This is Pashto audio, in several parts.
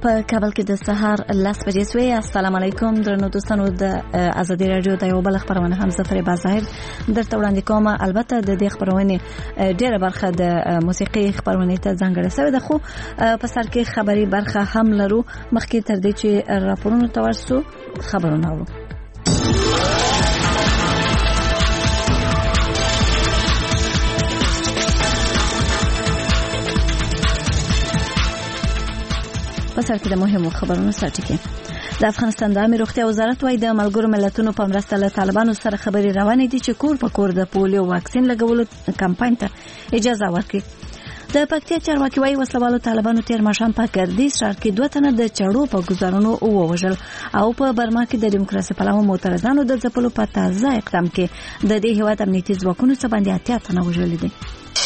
په کابل کې د سهار 10 بجې سوی. السلام علیکم درنو دوستانو، د ازادي رادیو د یو بل خبرونه هم زفر بازاهر درته وړاندې کوم. البته د دې خبرونه ډیره برخه د موسیقي خبرونه ته ځانګړې شوی ده، خو په سر کې خبري برخه هم لرو. مخکې تر دې چې راپورونه تورسو خبرونه اورو. په سر کې د مهمو خبرونو سرټکی. د افغانستان د عامه روغتیا وزارت وايي د ملګرو ملتونو په مرسته له طالبانو سره خبري روانې دي چې کور په کور د پولیو واکسین لګولو کمپاین ته اجازه ورکړي. د پکتیا چارواکي وايي وسلوالو طالبانو تیر ماښام په ګردیز ښار کې 2 تنه د چړو په گزارونو ووژل او په برما کې د دیموکراسي پلوو معترضانو د ځپلو په تازه اقدام کې د دې هیواد امنیتي ځواکونو څخه باندې 8 تنه وژل دي.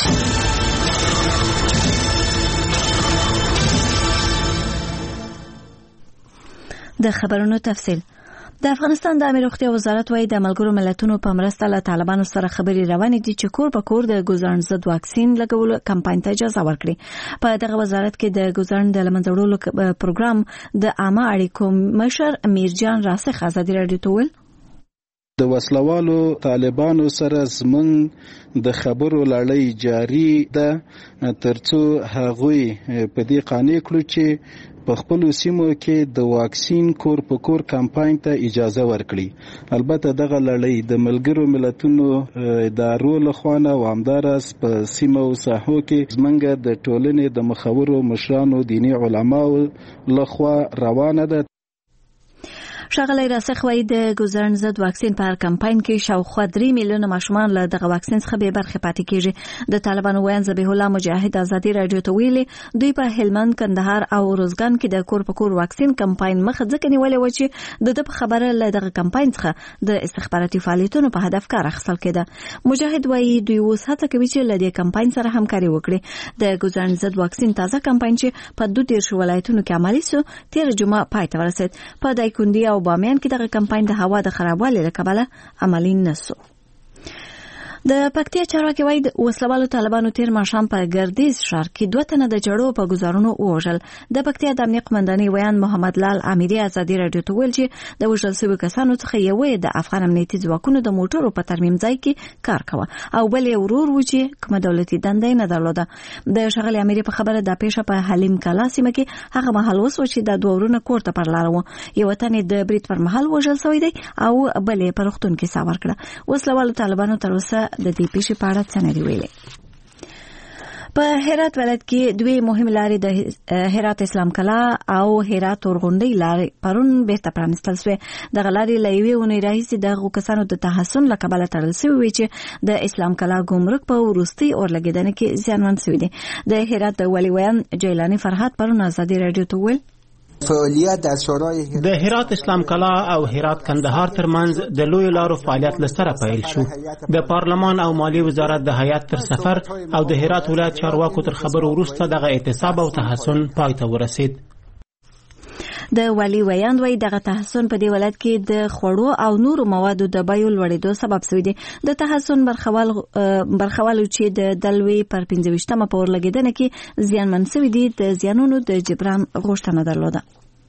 د خبرونو تفصیل. د افغانستان د عامه روغتیا وزارت وايي د ملګرو ملتونو په مرسته له طالبانو سره خبري روانې دي چې کور په کور د ګوزارن ضد واکسین لګولو کمپاین ته اجازه ورکړي. په دغه وزارت کې د ګوزارن د لمنځوړلو پروګرام د عامه اړیکو مشر میرجان راسخ ازادي رادیو ته ویل د وسلوالو طالبانو سره زمون د خبرو لړۍ جاری ده ترڅو هغوی په دې قانع کړو چې په خپل سیمو کې د واکسین کور په کور کمپاین ته اجازه ورکړي. البته دغه لړۍ د ملګرو ملتونو ادارو لخوا او همدارس په سیمو او ساحو کې زمونږ د ټولنې د مخورو مشرانو دینی علماو لخوا روانه ده. ښاغلی راسخ وايي د ګوزارن ضد واکسین په کمپاین کې شاوخوا 3 میلیونه ماشومان له دغه واکسین څخه به برخه پاتې کیږي. د طالبانو ویان ذبیح الله مجاهد ازادي رادیو ته ویلي دوی په هلمند، کندهار او روزګان کې د کور په کور واکسین کمپاین مخه ځکه نیولې و چې د خبره له دغه کمپاین څخه د استخباراتي فعالیتونو په هدف کار اخیستل کېده. مجاهد وايي دوی اوس هڅه کوي چې له دې کمپاین سره همکاري وکړي. د ګوزارن ضد واکسین تازه کمپاین چې په 12 ولایتونو کې عملي شو تیر جمعه پای ته ورسید. په دایکندي او بامیان کې دغه کمپاین د هوا د خرابوالي له کبله عملي نشو. د پکتیا چارواکي وايي د وسلوالو طالبانو تیر ماښام په ګردیز ښار کې 2 تنه د چړو په گزارونو ووژل. د پکتیا د امنیت قومندانۍ ویان محمد لال امیری ازادي رادیو ته ویل چې د وژل شویو کسانو څخه یو د افغان امنیتي ځواکونو د موټرو په ترمیم ځای کې کار کاوه او بل یې ورور و چې کومه دولتي دنده نه درلوده. د ښاغلي امیری په خبره د پیښه په حلیم کلا سیمه کې هغه مهال وسو چې د دوه ورونو کور ته پر لار و. یو تن د برید پر مهال وژل شوی دی او بل یې په روغتون کې سا ورکړه. وسلوالو طالبانو تر اوسه د دې پیښې په اړه څه نه دی ویلي. په هرات ولایت کې 2 مهم لارې د هرات اسلام کلا او هرات اورغونډۍ لارې پرون بیرته پرانستل شوې. دغه لارې له یوې اونۍ راهیسې د کسانو د تحسن له کبله تړل شوې وي چې د اسلام کلا ګمرک په وروستۍ اورلګیدنه کې زیانمن شوي دي. د هرات د ولي ویان جیلانی فرحات پرون ازادي رادیو ته ویل د هرات اسلام کلا او هرات کندهار ترمنځ د لوی لارو فعالیت لسره پیل شو. د پارلمان او مالی وزارت د هیئت تر سفر او د هرات ولایت چارواکو تر خبرو وروسته دغه اعتصاب او تحسن پای ته ورسید. د ولی ویاند وای دغه تحسن په دی ولایت کې د خوړو او نورو موادو د بیو لوړېدو سبب شوی دی. د تحسن برخوالو چې د دلوي پر 15مه په ورلګیدنه کې زیانمن شوی دي د زیانونو د جبران غوښتنه درلوده.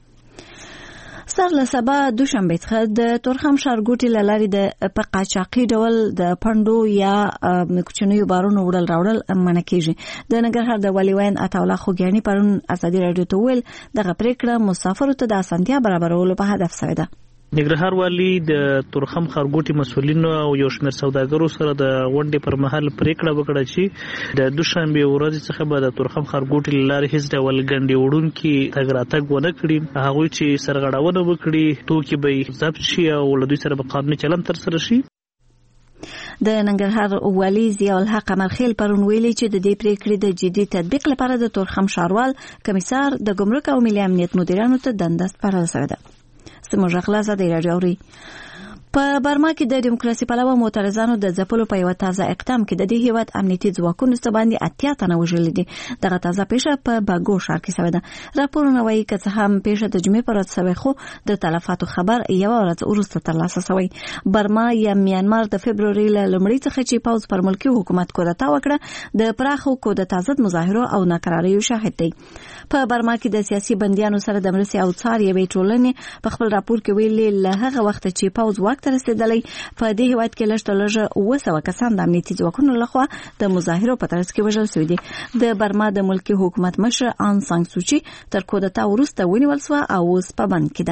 سر له سبا دوشنبه څخه د تورخم ښارګوټي له لارې د په قاچاقي ډول د پندو یا کوچنیو بارونو وړل راوړل منع کېږي. د ننګرهار د والي ویان عطاالله خوګیاني پرون ازادي رادیو ته ویل دغه پریکړه مسافرو ته د اسانتیا برابرولو په هدف شوې ده. ننګرهار والی د تورخم ښارګوټي مسولینو او یو شمېر سوداګرو سره د غونډې پر مهال پریکړه وکړه چې د دوشنبه ورځې څخه به د تورخم ښارګوټي له لارې هیڅ ډول ګڼې وړونکي تګ راتګ ونه کړي. هغوی چې سرغړونه وکړي توکي به ضبط شي او له دوی سره به قانوني چلند ترسره شي. د ننګرهار والي ضیاء الحق امرخیل پرون ویلي چې د دې پریکړې د جدي تطبیق لپاره د تورخم ښاروال کمیسار د ګمرک او ملي امنیت مدیرانو ته دنده سپارل شوې ده. سموږ خلاصه دی راځي. په برما کې د دیموکراسي پلوه معترضانو د ځپلو په یو تازه اقدام کې د دې هیواد امنیتي ځواکونو څخه باندې 80 تنه وژل دي. دغه تازه پیښه په باګو ښار کې شوې ده. راپورونه وايي چې څه هم پیښه د جمعې پر ورځ شوې خو د تلفاتو خبر یو ورځ وروسته ترلاسه شوی. برما یا میانمار د فبروري لومړۍ څخه چې پاوز پر ملکی حکومت کودتا وکړه د پراخو کودتا ضد مظاهرو او ناکراریو شاهد دی. په برما کې د سیاسي بندیانو سره د مرستې او څار یوې ټولنې په خپل راپور کې ویلي له هغه وخت چې پاوز واک ته رسیدلی په دې هیواد کې لږ 200 کسان د امنیتي ځواکونو لخوا د مظاهرو په ترڅ کې وژل شوي دي. د برما د ملکی حکومت مشر آن سان سوچي تر کودتا وروسته ونیول شوه او اوس په بند کې ده.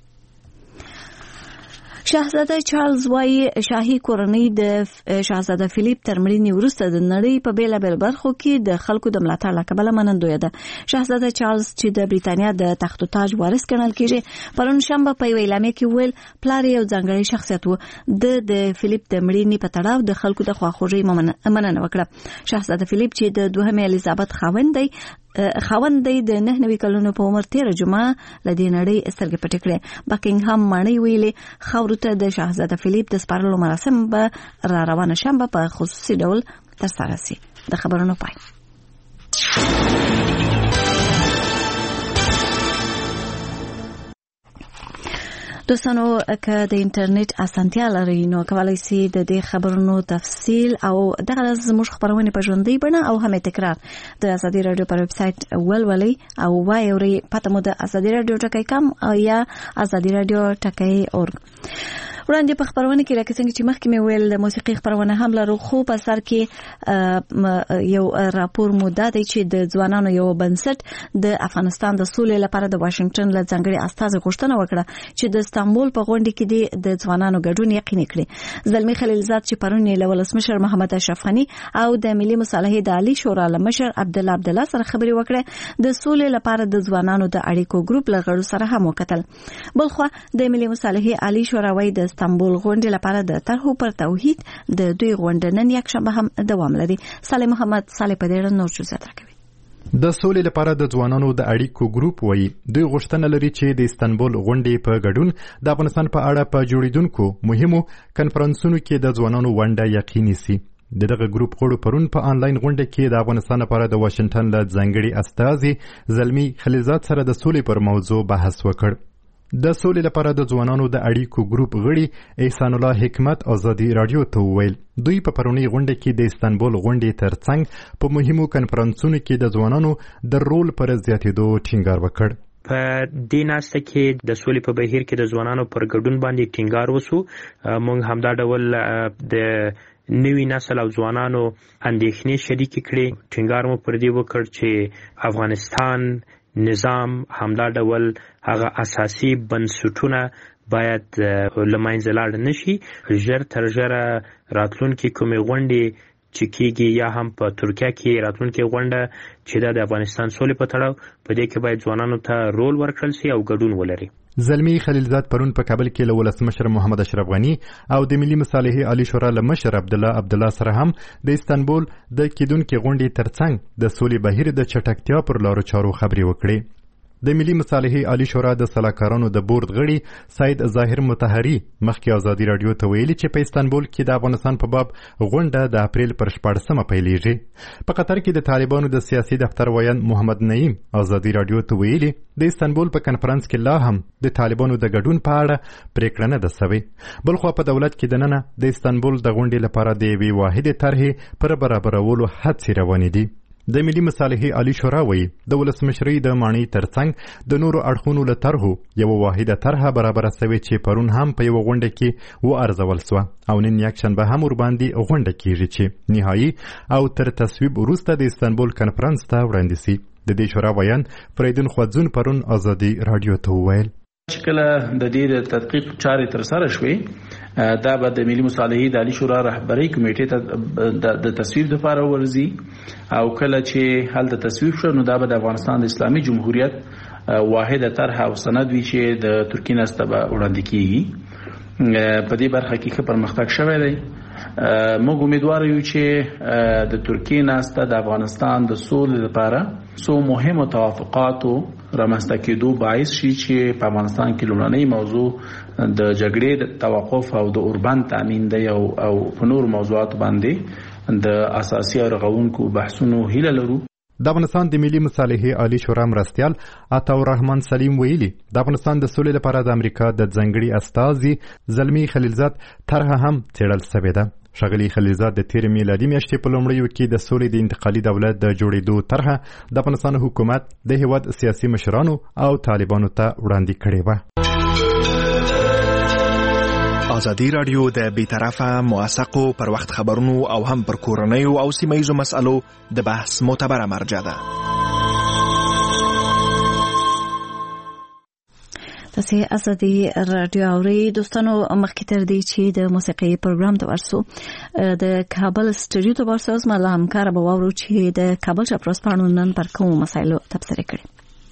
شاهزاده چارلز وايي شاهي کورنۍ د شاهزاده فلیپ تر مړینې وروسته د نړۍ په بیلابیل برخو کې د خلکو د ملاتړ له کبله منندویه ده. شاهزاده چارلز چې د بریتانیا د تخت و تاج وارث ګڼل کېږي پرون شنبه په یوه اعلامیه کې ویل پلار یو ځانګړی شخصیت و. د فلیپ د مړینې په تړاو د خلکو د خواخوږۍ مننه وکړه. شاهزاده فلیپ چې د دوهمې الیزابت خاوند دی د 9 کلونو په عمر 13 جمعه لدې نړۍ سترګې پټې کړې. بکینګهام ماڼۍ ویلي خاورو ته د شاهزاده فلیپ د سپارلو مراسم به را روانه شنبه په خصوصي ډول ترسره شي. د خبرونو پای. دوستانو که د انټرنیټ اسانتیا لرئ نو کولای شئ د دې خبرونو تفصیل او دغه زموږ خبرونه په ژوندۍ بڼه او هم تکرار د ازادي رادیو پر ویب سټ ولولئ او وایورئ. پته مو د ازادي رادیو ټکی کم یا ازادي رادیو ټکی اورګ. وړاندې په خبرونه کې لکه څنګه چې مخکې مې ویل د موسیقي خبرونه هم لرو خو په سر کې یو راپور مو دا دی چې د ځوانانو یو بنسټ د افغانستان د سولې لپاره د واشنگټن له ځانګړي استازي غوښتنه وکړه چې د استانبول په غونډه کې د ځوانانو ګډون یقیني کړي. زلمی خلیلزاد چې پرون له ولسمشر محمد اشرف غنی او د ملي مصالحې د عالی شورا مشر عبدالله سره خبرې وکړه. د سولې لپاره د ځوانانو د اړیکو ګروپ له غړو سره هم وکتل. بلخو د ملي مصالحې عالی شورا وای د استانبول غونډې لپاره د طرحو پر توحید د دوی غونډه نن یک شنبه هم دوام لري. صالح محمد صالح په دې نور څه راکوي. د سولې لپاره د ځوانانو د اړیکو ګروپ وایي دوی غوښتنه لري چې د استانبول غونډې په ګډون د افغانستان په اړه په جوړیدونکو مهمو کنفرانسونو کې د ځوانانو ونډه یقیني سي. دغه ګروپ غړو پرون په آنلاین غونډه کې د افغانستان لپاره د واشنگټن له ځانګړي استازي زلمی خلیلزاد سره د سولې پر موضوع بحث وکړ. د سولې لپاره د ځوانانو د اړیکو ګروپ غړي احسان الله حکمت ازادي رادیو ته وویل دوی په پرونی غونډه کې د استانبول غونډې ترڅنګ په مهمو کنفرانسونو کې د ځوانانو د رول پر زیاتېدو ټینګار وکړ. په دې ناسته کې د سولې په بهیر کې د ځوانانو پر ګډون باندې ټینګار وسو. موږ همدا ډول د نوی نسل او ځوانانو اندېښنې شریک کړې. ټینګار مو پر دې وکړ چې افغانستان نظام همدا ډول هغه اساسي بنسټونه باید لمنځه لاړ نشي. ژر تر ژره راتلونکي کومې غونډې چې کېږي یا هم په ترکیه کې راتلونکي غونډه چې د افغانستان سولې په تړاو په دې کې باید ځوانانو ته رول ورکړل شي او ګډون ولري. زلمی خلیلزاد پرون په کابل کې له ولسمشر محمد اشرف غنی او د ملي مصالحې عالی شورا له مشر عبدالله سره هم د استانبول د کېدونکې غونډې ترڅنګ د سولې بهیر د چټکتیا پر لارو چارو خبرې وکړې. د ملي مصالحې عالی شورا د سلاکارانو د بورډ غړي سید ظاهر مطهری مخکې ازادي رادیو ته ویلي چې په استانبول کې د افغانستان په باب غونډه د اپریل پر 14مه پیلېږي. په قطر کې د طالبانو د سیاسي دفتر ویان محمد نعیم ازادي رادیو ته ویلي د استانبول په کنفرانس کې لا هم د طالبانو د ګډون په اړه پریکړه نه ده شوې. بلخو په دولت کې دننه د استانبول د غونډې لپاره د یوې واحدې طرحې پر برابرولو هڅې روانې دي. د ملي مصالحې عالی شورا وایي د ولسمشرۍ د ماڼۍ ترڅنګ د نورو اړخونو له طرحو یوه واحده طرحه برابره شوې چې پرون هم په یوه غونډه کې وارزول سوه او نن یک شنبه هم ورباندې غونډه کېږي چې نهایي او تر تصویب وروسته د استانبول کنفرانس ته وړاندې سي. د دې شورا ویان فریدون خوځون پرون ازادي رادیو ته وویل چې کله د دې د تحقیق چارې ترسره شوې دا به د ملي مصالحې د عالی شورا رهبرۍ کمیټې ته د تصویب لپاره ورځي او کله چې هلته تصویب شو نو دا به د افغانستان د اسلامي جمهوریت واحده طرح او سند وي چې د ترکیې نسته به وړاندې کیږي. په دې برخه کې پرمختګ شوی دی موږ امیدوار یو چې د ترکیه ناسته د افغانستان د سولې لپاره څو مهمه توافقاتو رامنځته کېدو باعث شي چې په افغانستان کې لومړنۍ موضوع د جګړې د توقف او د اوربند تامین دی او په نور موضوعات باندې د اساسي او رغونکو بحثونو هیله لرو. د افغانستان د ملي مصالحې عالی شورا مرستیال عطاالرحمن سلیم ویلي د افغانستان د سولې لپاره د امریکا د ځانګړي استازي زلمی خلیلزاد طرحه هم څېړل شوې ده. ښاغلي خلیلزاد د تېرې میلادي میاشتې په لومړیو کې د سولې د انتقالي دولت د جوړېدو طرحه د افغانستان حکومت د هېواد سیاسي مشرانو او طالبانو ته وړاندې کړې وه. ازادي راډیو د بیطرفه موثقو پر وخت خبرونو او هم پر کورنیو او سیمه‌ییزو مسألو د بحث معتبره مرجع ده. تاسو ازادي راډیو اورئ. دوستانو مخکې تر دې چې د موسیقي پروګرام ته ورسو د کابل سټوډیو ته ورسو زما له همکاره به واورو چې د کابل چاپرسپانو نن پر کومو مسایلو تبصره کړې.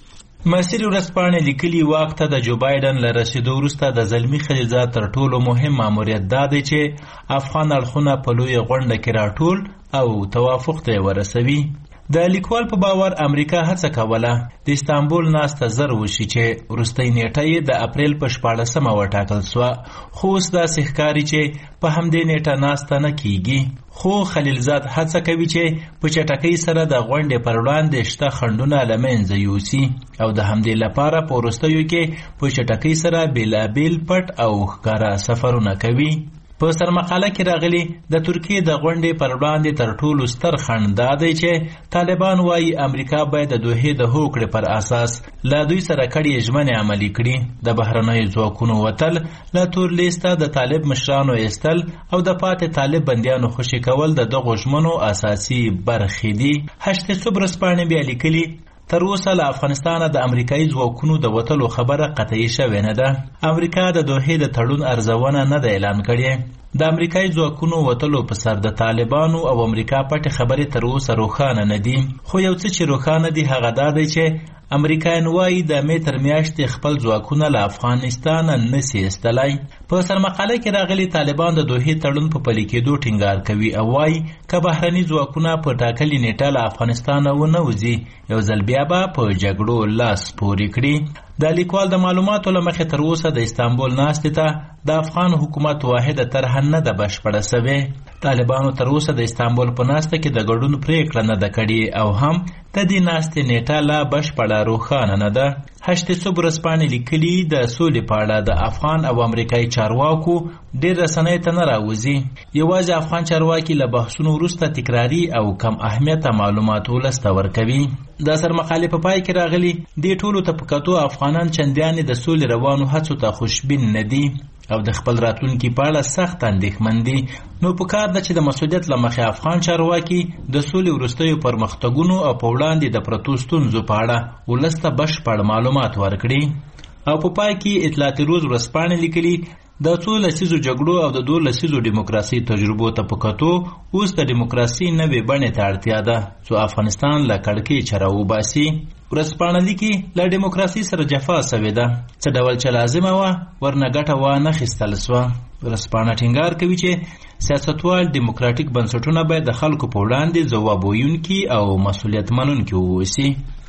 مسیر ورځپاڼې لیکلي واک ته د جو بایدن له رسیدو وروسته د زلمی خلیلزاد تر ټولو مهم ماموریت دا دی چې افغان اړخونه په لویه غونډه کې راټول او توافق ته ورسوي. د لیکوال په باور امریکا هڅه کوله د استانبول ناسته زر وشي چې وروستۍ نیټه یې د اپریل په 14مه وټاکل سوه، خو اوس داسې ښکاري چې په همدې نیټه ناسته نه کیږي. خو خلیلزاد هڅه کوي چې په چټکۍ سره د غونډې پر وړاندې شته خنډونه له منځه یوسي او د همدې لپاره په وروستیو کې په چټکۍ سره بېلابېل پټ او ښکاره سفرونه کوي. په سرمقاله کې راغلي د ترکیې د غونډې پر وړاندې تر ټولو ستر خنډ دا دی چې طالبان وایي امریکا باید د دوحې د هوکړې پر اساس له دوی سره کړي ژمنې عملي کړي. د بهرنیو ځواکونو وتل، له تور لیسته د طالب مشرانو ایستل او د پاتې طالب بندیانو خوشي کول د دغو ژمنو اساسي برخې دي. هشت صبح ورځپاڼې بیا لیکلي تر اوسه له افغانستانه د امریکایي ځواکونو د وتلو خبره قطعي شوې نه ده. امریکا د دوحې د تړون ارزونه نه ده اعلان کړې. د امریکایي ځواکونو وتلو په سر د طالبانو او امریکا پټې خبرې تر اوسه روښانه نه دي. خو یو څه چې روښانه دي هغه دا دی چې امریکایان وایي د مې تر میاشتې خپل ځواکونه له افغانستان نسي ایستلی. په سرمقاله کې راغلي طالبان د دوحې تړون په پلي کېدو ټینګار کوي او وایي که بهرني ځواکونه په ټاکلې نیټه له افغانستانه ونه وځي یو ځل بیا به په جګړو لاس پورې کړي. د لیکوال د معلوماتو له مخې تر اوسه د استانبول ناستې ته د افغان حکومت واحده طرحه نه ده بشپړه سوې. طالبانو تر اوسه د استانبول په ناسته کې د ګډون پریکړه نه ده کړې او هم د دې ناستې نیټه لا بشپړه روښانه نه ده. هشت صبح ورځپاڼې لیکلي د سولې په اړه د افغان او امریکایي چارواکو ډېر رسنیو ته نه راوځي. یوازې افغان چارواکي له بحثونو وروسته تکراري او کم اهمیته معلومات ولس ته ورکوي. د سرمقالې په پای کې راغلي دې ټولو ته په کتو افغانان چندانې د سولې روانو هڅو ته خوشبین نه دي او د خپل راتلونکي په اړه سخت اندېښمن دي. نو پکار ده چې د مسؤلیت له مخې افغان چارواکي د سولې وروستیو پرمختګونو او په وړاندې د پرتو ستونزو په اړه ولس ته بشپړ معلومات ورکړي. او په پای کې اطلاعاتي روز ورځپاڼې لیکلي د څو لسیزو جګړو او د 2 لسیزو دیموکراسي تجربو ته په کتو اوس د دیموکراسي نوې بڼې ته اړتیا ده چې افغانستان له کړکۍ چره وباسي. ورځپاڼه لیکي له دیموکراسي سره جفا سوې ده، څه ډول چې لازمه وه ورنه ګټه وانه اخیستل سوه. ورځپاڼه ټینګار کوي چې سیاستوال دیموکراتیک بنسټونه باید د خلکو په وړاندې ځواب ویونکي او مسؤلیت منونکي واوسي.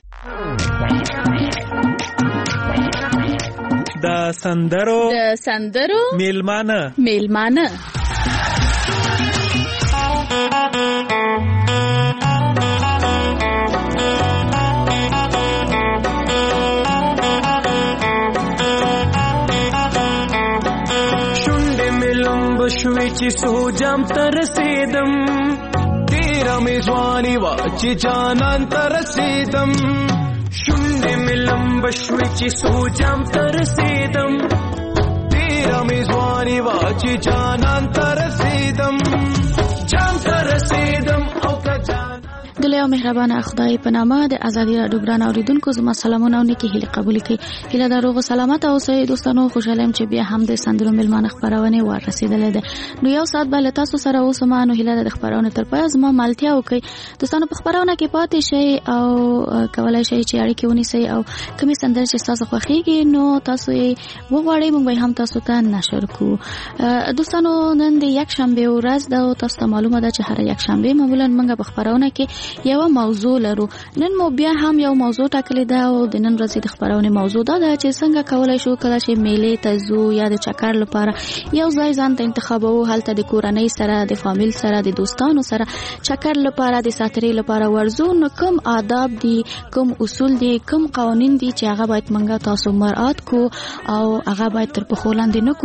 د سندرو میلمانه شوی چې سوجام تر رسیدم تیرا میزوانی وا چې جانان تر رسیدم شونډې ملم بشوی چې سوجام تر رسیدم تیرا میزوانی وا چې جانان تر رسیدم جام تر رسیدم او که جانان د او مهربانه خدای په نامه د ازادي راډیو ګران اوریدونکو زما سلامونه او نیکی هیله قبول کړئ. هیله د روغ سلامت او سعید دوستانو خوشاله چې بیا هم د سندرو ملمانه خبرونه ور رسیدلې ده. نو یو سات به تاسو سره اوسم نو هیله د خبرونه تر پای زما مالتیا وکي دوستانو په خبرونه کې پاتې شي او کولای شي چې اړیکې ونیسي او کومې سندرې چې تاسو خوښیږي نو تاسو یې وغواړئ موږ هم تاسو ته نشر کوو. دوستانو نن د یک شنبه ورځ ده او تاسو ته معلومه ده چې هر یک شنبه معمولا موږ په خبرونه کې یو موضوع لرو. نن مو بیا هم یو موضوع ټاکلې ده او د نن ورځې د خبرونه موضوع ده چې څنګه کولای شو کله چې میلې ته ځو یا د چکر لپاره یو ځای ځان ته انتخابو هلته د کورنۍ سره د فامیل سره د دوستانو سره چکر لپاره د ساتري لپاره ورزو نو کوم آداب دي کوم اصول دي کوم قوانين دي چې هغه باید موږ تاسو مراعات کو او هغه باید تر په خولاندې نه